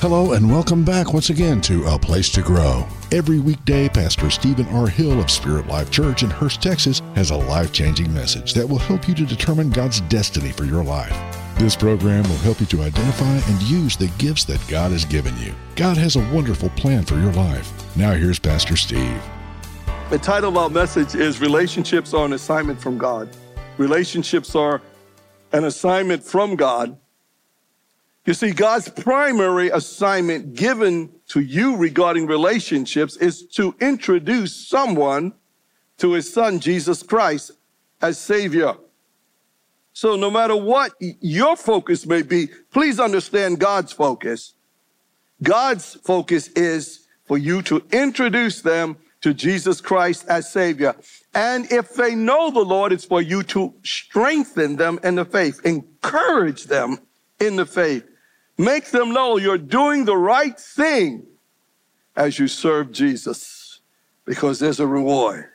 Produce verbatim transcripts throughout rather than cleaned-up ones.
Hello and welcome back once again to A Place to Grow. Every weekday, Pastor Stephen R. Hill of Spirit Life Church in Hurst, Texas, has a life-changing message that will help you to determine God's destiny for your life. This program will help you to identify and use the gifts that God has given you. God has a wonderful plan for your life. Now here's Pastor Steve. The title of our message is Relationships Are an Assignment from God. Relationships are an assignment from God. You see, God's primary assignment given to you regarding relationships is to introduce someone to his son, Jesus Christ, as Savior. So no matter what your focus may be, please understand God's focus. God's focus is for you to introduce them to Jesus Christ as Savior. And if they know the Lord, it's for you to strengthen them in the faith, encourage them in the faith. Make them know you're doing the right thing as you serve Jesus, because there's a reward.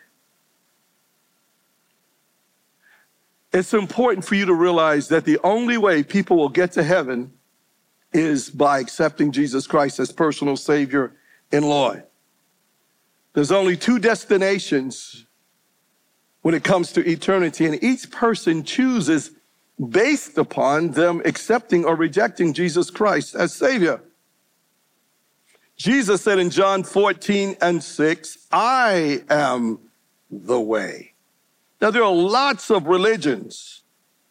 It's important for you to realize that the only way people will get to heaven is by accepting Jesus Christ as personal Savior and Lord. There's only two destinations when it comes to eternity, and each person chooses based upon them accepting or rejecting Jesus Christ as Savior. Jesus said in John fourteen and six, I am the way. Now, there are lots of religions,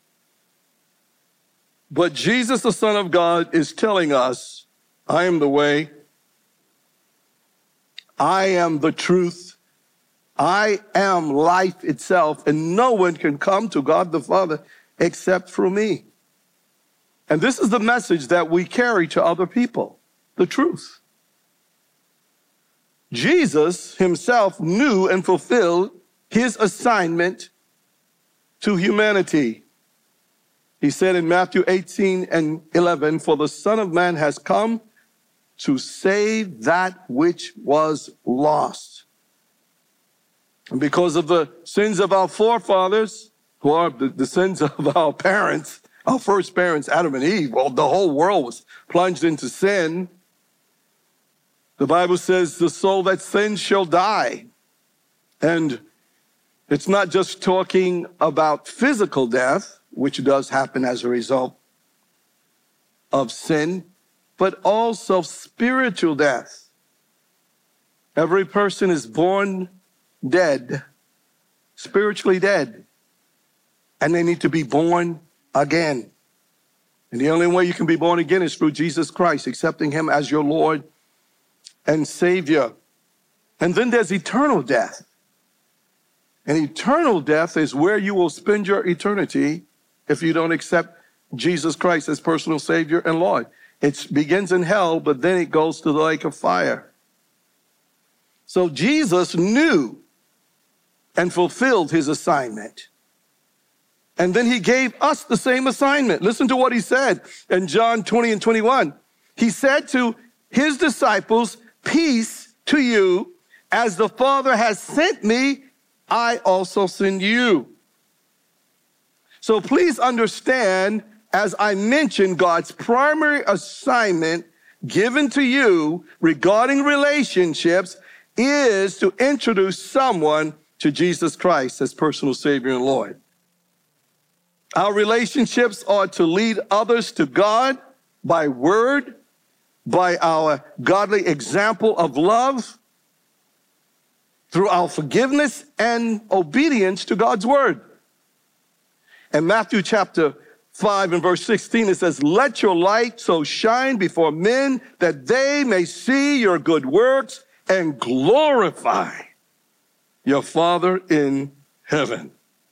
but Jesus, the Son of God, is telling us, I am the way, I am the truth, I am life itself, and no one can come to God the Father except through me. And this is the message that we carry to other people, the truth. Jesus himself knew and fulfilled his assignment to humanity. He said in Matthew eighteen and eleven, for the Son of Man has come to save that which was lost. And because of the sins of our forefathers, who are the, the sins of our parents, our first parents, Adam and Eve, well, the whole world was plunged into sin. The Bible says the soul that sins shall die. And it's not just talking about physical death, which does happen as a result of sin, but also spiritual death. Every person is born dead, spiritually dead. And they need to be born again. And the only way you can be born again is through Jesus Christ, accepting him as your Lord and Savior. And then there's eternal death. And eternal death is where you will spend your eternity if you don't accept Jesus Christ as personal Savior and Lord. It begins in hell, but then it goes to the lake of fire. So Jesus knew and fulfilled his assignment. And then he gave us the same assignment. Listen to what he said in John twenty and twenty-one. He said to his disciples, peace to you, as the Father has sent me, I also send you. So please understand, as I mentioned, God's primary assignment given to you regarding relationships is to introduce someone to Jesus Christ as personal Savior and Lord. Our relationships are to lead others to God by word, by our godly example of love, through our forgiveness and obedience to God's word. In Matthew chapter five and verse sixteen, it says, let your light so shine before men that they may see your good works and glorify your Father in heaven.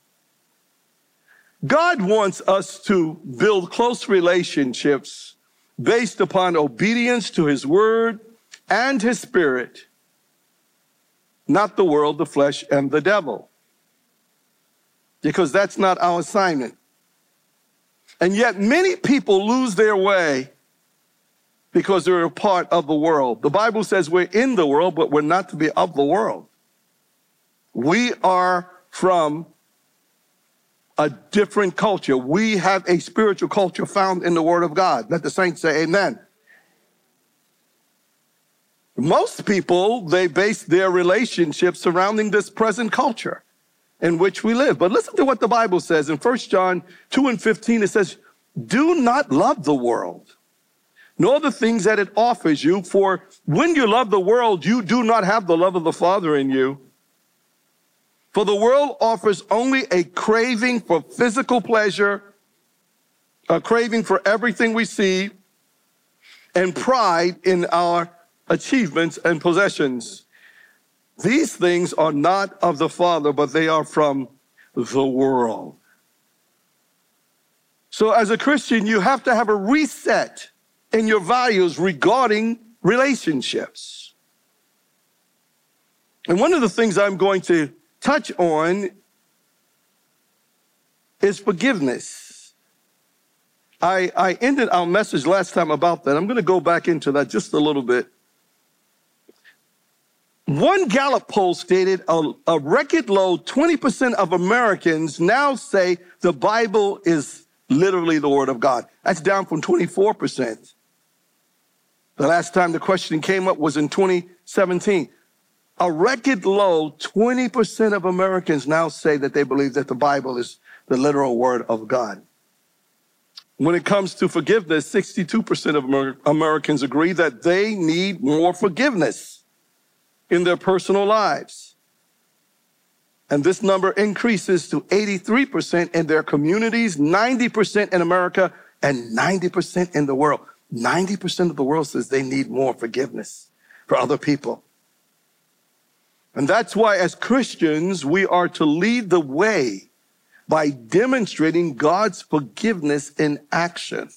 God wants us to build close relationships based upon obedience to his word and his spirit, not the world, the flesh, and the devil. Because that's not our assignment. And yet many people lose their way because they're a part of the world. The Bible says we're in the world, but we're not to be of the world. We are from a different culture. We have a spiritual culture found in the Word of God. Let the saints say amen. Most people, they base their relationships surrounding this present culture in which we live. But listen to what the Bible says in First John two and fifteen. It says, do not love the world, nor the things that it offers you. For when you love the world, you do not have the love of the Father in you. For the world offers only a craving for physical pleasure, a craving for everything we see, and pride in our achievements and possessions. These things are not of the Father, but they are from the world. So as a Christian, you have to have a reset in your values regarding relationships. And one of the things I'm going to touch on is forgiveness. I, I ended our message last time about that. I'm going to go back into that just a little bit. One Gallup poll stated a, a record low twenty percent of Americans now say the Bible is literally the Word of God. That's down from twenty-four percent. The last time the question came up was in twenty seventeen. A record low twenty percent of Americans now say that they believe that the Bible is the literal Word of God. When it comes to forgiveness, sixty-two percent of Amer- Americans agree that they need more forgiveness in their personal lives. And this number increases to eighty-three percent in their communities, ninety percent in America, and ninety percent in the world. ninety percent of the world says they need more forgiveness for other people. And that's why as Christians, we are to lead the way by demonstrating God's forgiveness in action.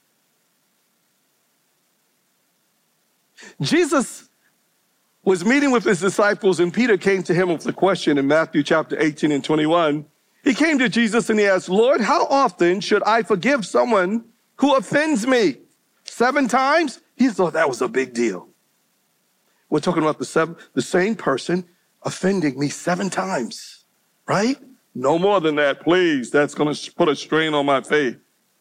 Jesus was meeting with his disciples, and Peter came to him with the question in Matthew chapter eighteen and twenty-one. He came to Jesus and he asked, Lord, how often should I forgive someone who offends me? Seven times? He thought that was a big deal. We're talking about the seven, the same person offending me seven times, right? No more than that, please. That's going to put a strain on my faith.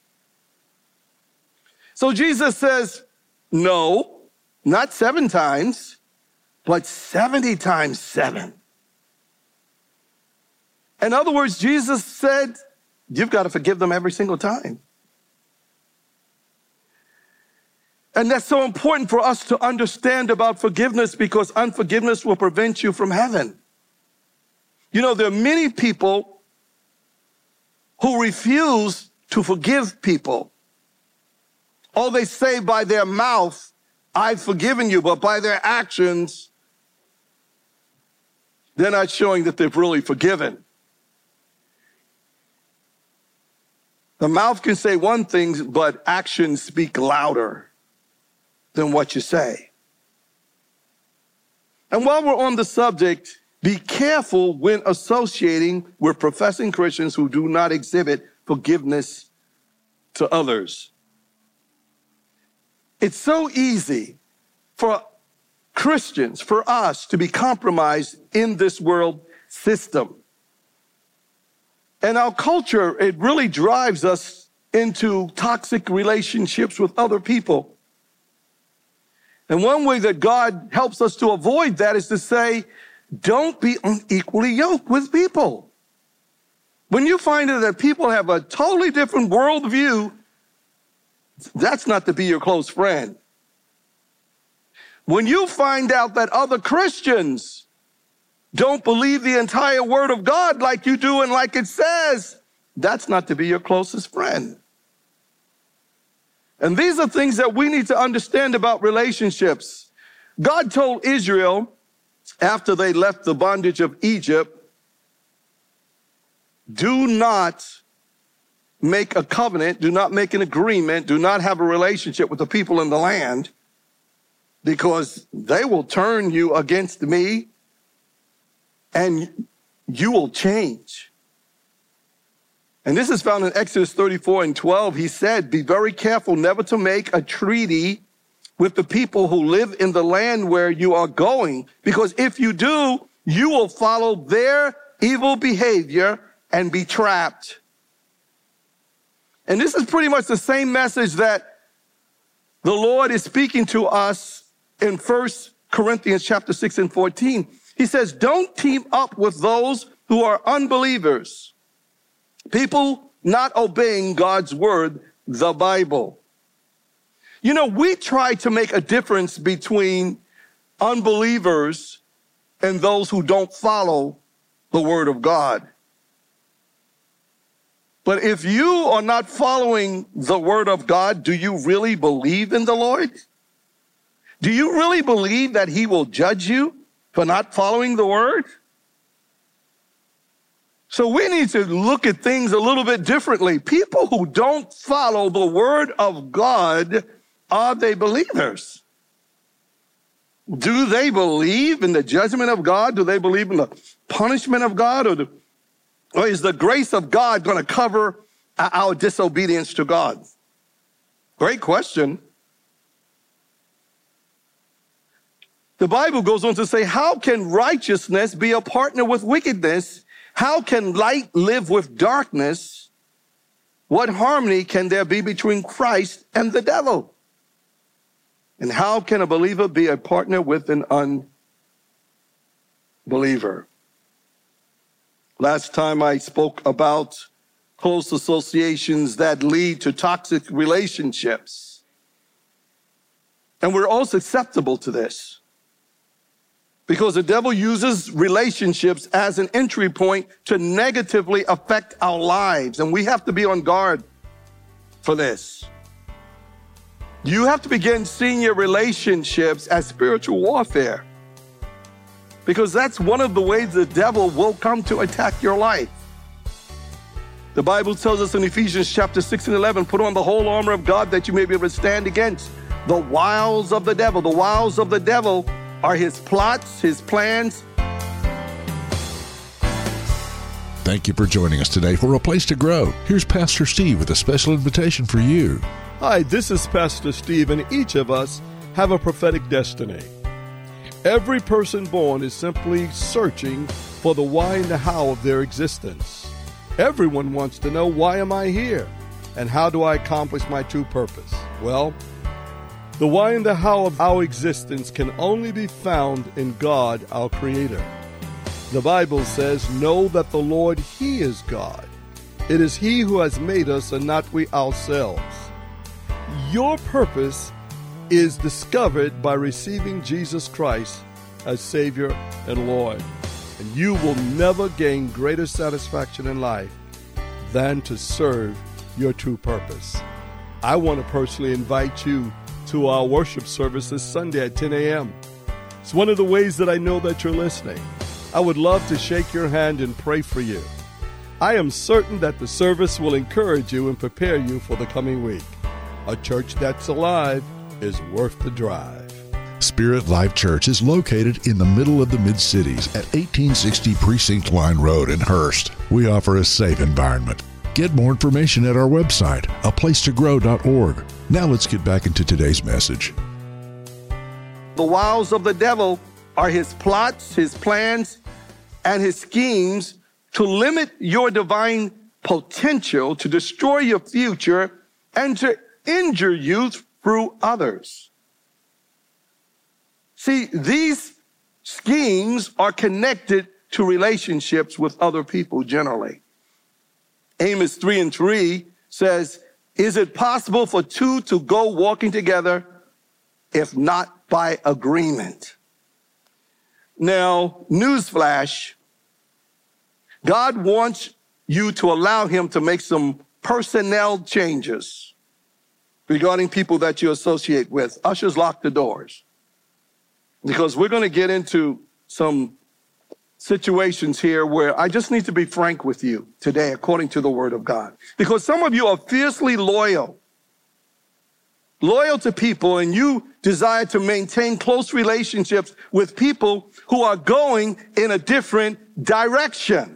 So Jesus says, no, not seven times, but seventy times seven. In other words, Jesus said, you've got to forgive them every single time. And that's so important for us to understand about forgiveness, because unforgiveness will prevent you from heaven. You know, there are many people who refuse to forgive people. All they say by their mouth, I've forgiven you, but by their actions, they're not showing that they've really forgiven. The mouth can say one thing, but actions speak louder than what you say. And while we're on the subject, be careful when associating with professing Christians who do not exhibit forgiveness to others. It's so easy for Christians, for us, to be compromised in this world system. And our culture, it really drives us into toxic relationships with other people. And one way that God helps us to avoid that is to say, don't be unequally yoked with people. When you find that people have a totally different worldview, that's not to be your close friend. When you find out that other Christians don't believe the entire Word of God like you do and like it says, that's not to be your closest friend. And these are things that we need to understand about relationships. God told Israel, after they left the bondage of Egypt, do not make a covenant, do not make an agreement, do not have a relationship with the people in the land, because they will turn you against me and you will change. And this is found in Exodus thirty-four and twelve. He said, be very careful never to make a treaty with the people who live in the land where you are going, because if you do, you will follow their evil behavior and be trapped. And this is pretty much the same message that the Lord is speaking to us in First Corinthians chapter six and fourteen. He says, don't team up with those who are unbelievers. People not obeying God's word, the Bible. You know, we try to make a difference between unbelievers and those who don't follow the word of God. But if you are not following the word of God, do you really believe in the Lord? Do you really believe that he will judge you for not following the word? So we need to look at things a little bit differently. People who don't follow the word of God, are they believers? Do they believe in the judgment of God? Do they believe in the punishment of God? Or, the, or is the grace of God going to cover our disobedience to God? Great question. The Bible goes on to say, how can righteousness be a partner with wickedness? How can light live with darkness? What harmony can there be between Christ and the devil? And how can a believer be a partner with an unbeliever? Last time I spoke about close associations that lead to toxic relationships. And we're all susceptible to this, because the devil uses relationships as an entry point to negatively affect our lives. And we have to be on guard for this. You have to begin seeing your relationships as spiritual warfare, because that's one of the ways the devil will come to attack your life. The Bible tells us in Ephesians chapter six and eleven, put on the whole armor of God that you may be able to stand against the wiles of the devil. The wiles of the devil are his plots, his plans. Thank you for joining us today for A Place to Grow. Here's Pastor Steve with a special invitation for you. Hi, this is Pastor Steve, and each of us have a prophetic destiny. Every person born is simply searching for the why and the how of their existence. Everyone wants to know, why am I here? And how do I accomplish my true purpose? Well, the why and the how of our existence can only be found in God, our Creator. The Bible says, know that the Lord, He is God. It is He who has made us and not we ourselves. Your purpose is discovered by receiving Jesus Christ as Savior and Lord. And you will never gain greater satisfaction in life than to serve your true purpose. I want to personally invite you to our worship service this Sunday at ten a.m. It's one of the ways that I know that you're listening. I would love to shake your hand and pray for you. I am certain that the service will encourage you and prepare you for the coming week. A church that's alive is worth the drive. Spirit Life Church is located in the middle of the Mid-Cities at eighteen sixty Precinct Line Road in Hurst. We offer a safe environment. Get more information at our website, a place to grow dot org. Now let's get back into today's message. The wiles of the devil are his plots, his plans, and his schemes to limit your divine potential, to destroy your future, and to injure you through others. See, these schemes are connected to relationships with other people generally. Amos three and three says, is it possible for two to go walking together if not by agreement? Now, newsflash, God wants you to allow him to make some personnel changes regarding people that you associate with. Ushers, lock the doors, because we're going to get into some situations here where I just need to be frank with you today, according to the word of God. Because some of you are fiercely loyal, loyal to people, and you desire to maintain close relationships with people who are going in a different direction.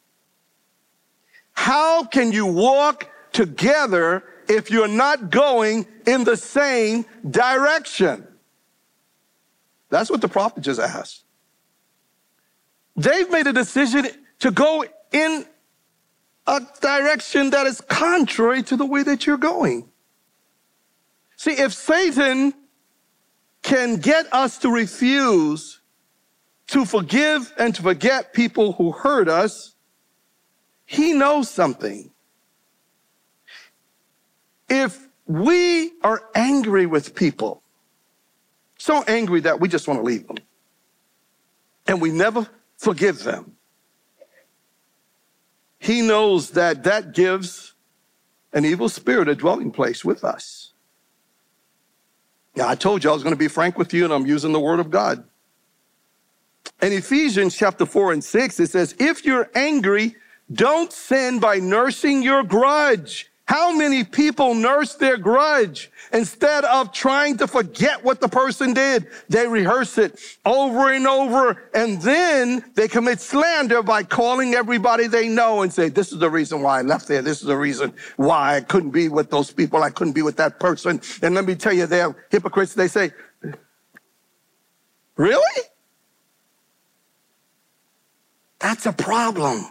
How can you walk together if you're not going in the same direction? That's what the prophet just asked. They've made a decision to go in a direction that is contrary to the way that you're going. See, if Satan can get us to refuse to forgive and to forget people who hurt us, he knows something. If we are angry with people, so angry that we just want to leave them, and we never forgive them, he knows that that gives an evil spirit a dwelling place with us. Now, I told you I was going to be frank with you, and I'm using the word of God. In Ephesians chapter four and six, it says, if you're angry, don't sin by nursing your grudge. How many people nurse their grudge? Instead of trying to forget what the person did, they rehearse it over and over, and then they commit slander by calling everybody they know and say, this is the reason why I left there. This is the reason why I couldn't be with those people. I couldn't be with that person. And let me tell you, they're hypocrites. They say, really? That's a problem.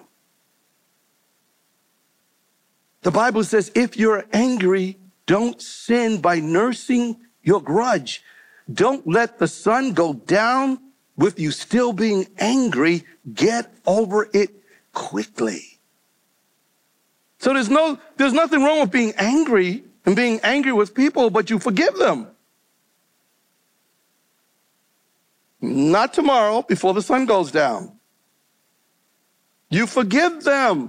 The Bible says, if you're angry, don't sin by nursing your grudge. Don't let the sun go down with you still being angry. Get over it quickly. So there's no, there's nothing wrong with being angry and being angry with people, but you forgive them. Not tomorrow before the sun goes down. You forgive them.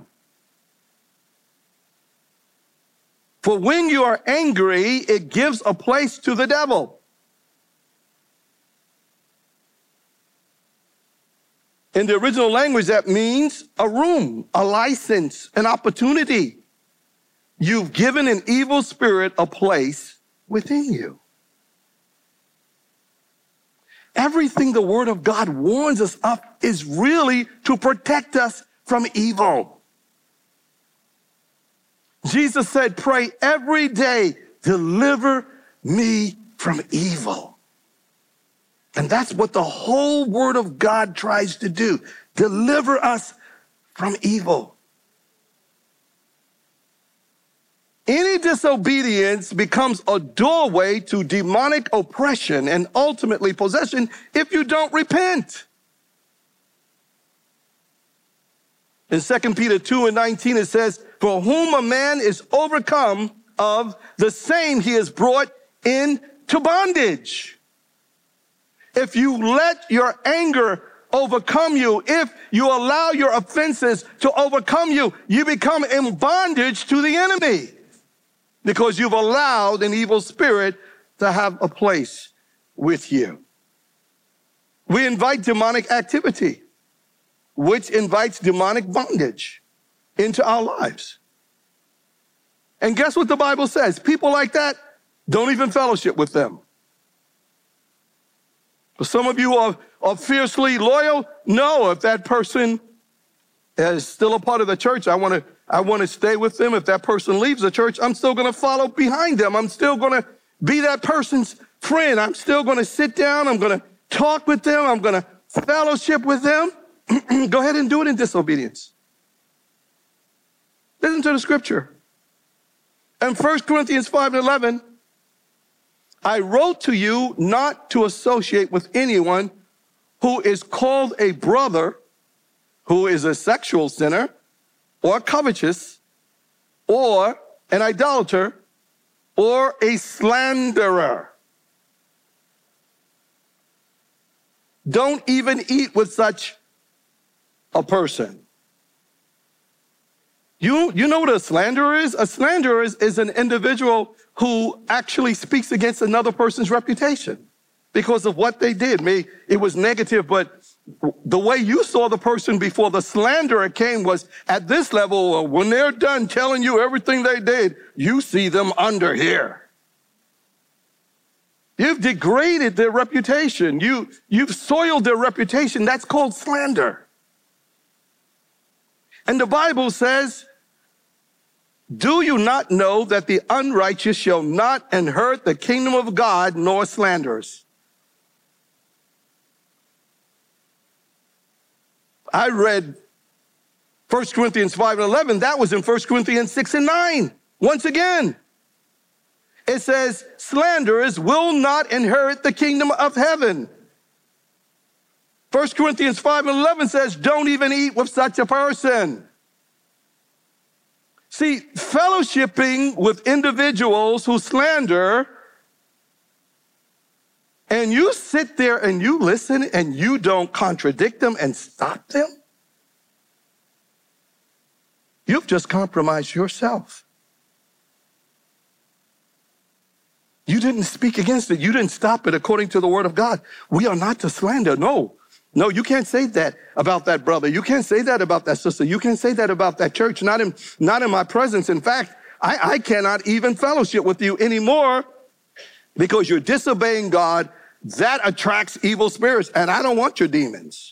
For when you are angry, it gives a place to the devil. In the original language, that means a room, a license, an opportunity. You've given an evil spirit a place within you. Everything the Word of God warns us of is really to protect us from evil. Jesus said, pray every day, deliver me from evil. And that's what the whole Word of God tries to do, deliver us from evil. Any disobedience becomes a doorway to demonic oppression and ultimately possession if you don't repent. In Second Peter two and nineteen, it says, for whom a man is overcome of, the same he is brought into bondage. If you let your anger overcome you, if you allow your offenses to overcome you, you become in bondage to the enemy because you've allowed an evil spirit to have a place with you. We invite demonic activity, which invites demonic bondage into our lives. And guess what the Bible says? People like that, don't even fellowship with them. But some of you are, are fiercely loyal. No, if that person is still a part of the church, I want to I want to stay with them. If that person leaves the church, I'm still going to follow behind them. I'm still going to be that person's friend. I'm still going to sit down. I'm going to talk with them. I'm going to fellowship with them. Go ahead and do it in disobedience. Listen to the scripture. In First Corinthians five and eleven, I wrote to you not to associate with anyone who is called a brother, who is a sexual sinner, or covetous, or an idolater, or a slanderer. Don't even eat with such a person. You, you know what a slanderer is? A slanderer is, is an individual who actually speaks against another person's reputation because of what they did. Maybe it was negative, but the way you saw the person before the slanderer came was at this level. When they're done telling you everything they did, you see them under here. You've degraded their reputation. You, you've soiled their reputation. That's called slander. And the Bible says, do you not know that the unrighteous shall not inherit the kingdom of God, nor slanderers? I read First Corinthians five and eleven. That was in First Corinthians six and nine. Once again. It says, slanderers will not inherit the kingdom of heaven. First Corinthians five and eleven says, don't even eat with such a person. See, fellowshipping with individuals who slander, and you sit there and you listen and you don't contradict them and stop them, you've just compromised yourself. You didn't speak against it. You didn't stop it according to the word of God. We are not to slander. No, no, you can't say that about that brother. You can't say that about that sister. You can't say that about that church. Not in, not in my presence. In fact, I, I cannot even fellowship with you anymore because you're disobeying God. That attracts evil spirits, and I don't want your demons.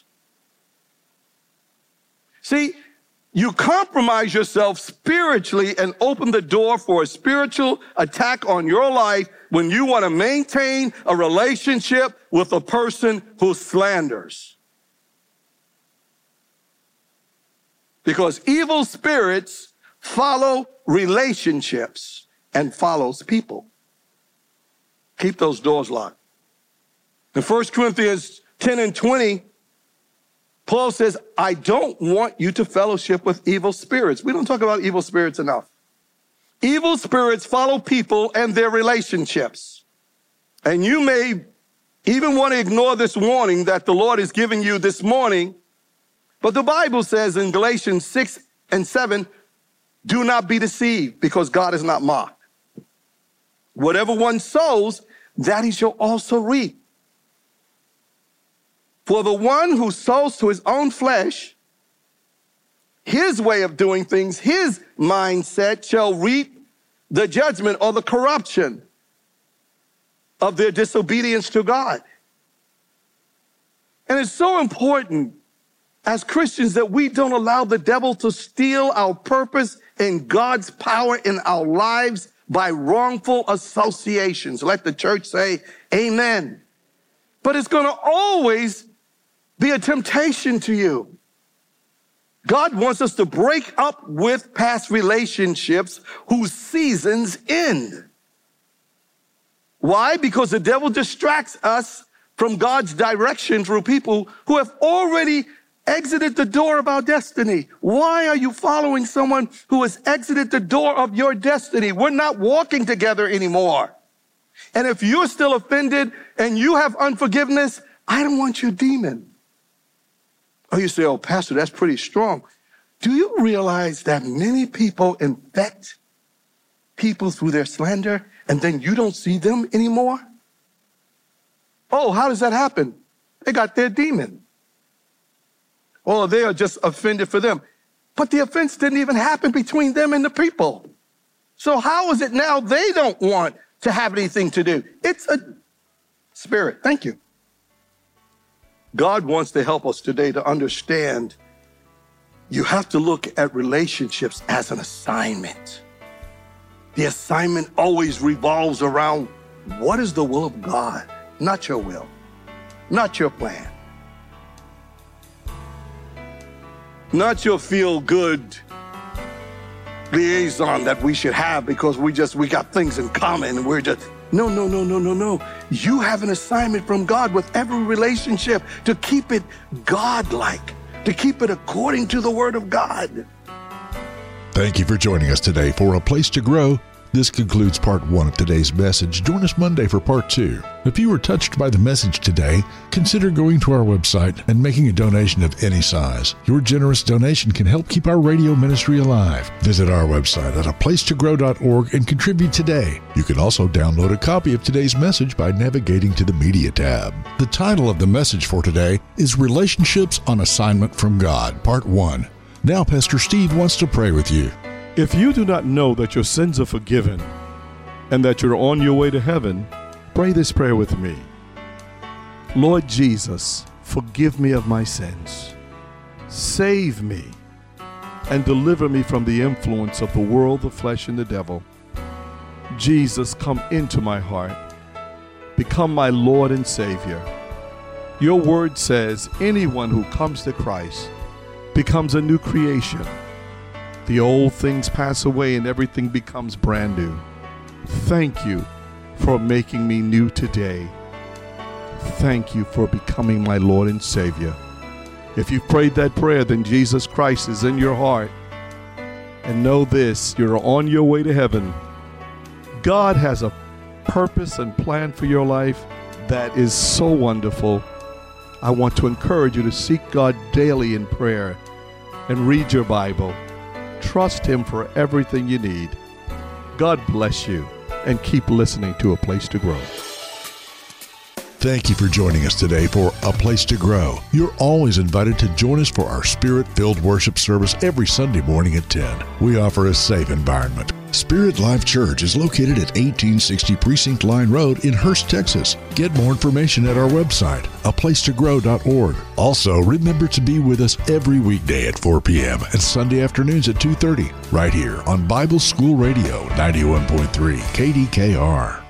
See, you compromise yourself spiritually and open the door for a spiritual attack on your life when you want to maintain a relationship with a person who slanders. Because evil spirits follow relationships and follows people. Keep those doors locked. In First Corinthians ten and twenty, Paul says, I don't want you to fellowship with evil spirits. We don't talk about evil spirits enough. Evil spirits follow people and their relationships. And you may even want to ignore this warning that the Lord is giving you this morning. But the Bible says in Galatians six and seven, do not be deceived because God is not mocked. Whatever one sows, that he shall also reap. For the one who sows to his own flesh, his way of doing things, his mindset shall reap the judgment or the corruption of their disobedience to God. And it's so important as Christians that we don't allow the devil to steal our purpose and God's power in our lives by wrongful associations. Let the church say amen. But it's going to always be a temptation to you. God wants us to break up with past relationships whose seasons end. Why? Because the devil distracts us from God's direction through people who have already exited the door of our destiny. Why are you following someone who has exited the door of your destiny? We're not walking together anymore. And if you're still offended and you have unforgiveness, I don't want your demon. Oh, you say, oh, Pastor, that's pretty strong. Do you realize that many people infect people through their slander and then you don't see them anymore? Oh, how does that happen? They got their demon. Or they are just offended for them. But the offense didn't even happen between them and the people. So how is it now they don't want to have anything to do? It's a spirit. Thank you. God wants to help us today to understand you have to look at relationships as an assignment. The assignment always revolves around what is the will of God, not your will, not your plan, not your feel-good liaison that we should have because we just, we got things in common and we're just, no, no, no, no, no, no. You have an assignment from God with every relationship to keep it God-like, to keep it according to the Word of God. Thank you for joining us today for A Place to Grow. This concludes part one of today's message. Join us Monday for part two. If you were touched by the message today, consider going to our website and making a donation of any size. Your generous donation can help keep our radio ministry alive. Visit our website at a place to grow dot org and contribute today. You can also download a copy of today's message by navigating to the Media tab. The title of the message for today is Relationships on Assignment from God, Part one. Now Pastor Steve wants to pray with you. If you do not know that your sins are forgiven and that you're on your way to heaven, pray this prayer with me. Lord Jesus, forgive me of my sins. Save me and deliver me from the influence of the world, the flesh, and the devil. Jesus, come into my heart. Become my Lord and Savior. Your word says anyone who comes to Christ becomes a new creation. The old things pass away and everything becomes brand new. Thank you for making me new today. Thank you for becoming my Lord and Savior. If you've prayed that prayer, then Jesus Christ is in your heart. And know this, you're on your way to heaven. God has a purpose and plan for your life that is so wonderful. I want to encourage you to seek God daily in prayer and read your Bible. Trust Him for everything you need. God bless you, and keep listening to A Place to Grow. Thank you for joining us today for A Place to Grow. You're always invited to join us for our Spirit-filled worship service every Sunday morning at ten. We offer a safe environment. Spirit Life Church is located at eighteen sixty Precinct Line Road in Hurst, Texas. Get more information at our website, a place to grow dot org. Also, remember to be with us every weekday at four p.m. and Sunday afternoons at two thirty, right here on Bible School Radio ninety-one point three K D K R.